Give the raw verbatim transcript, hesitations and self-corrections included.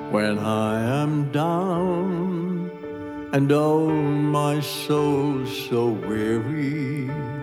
when I am down and oh, my soul so weary.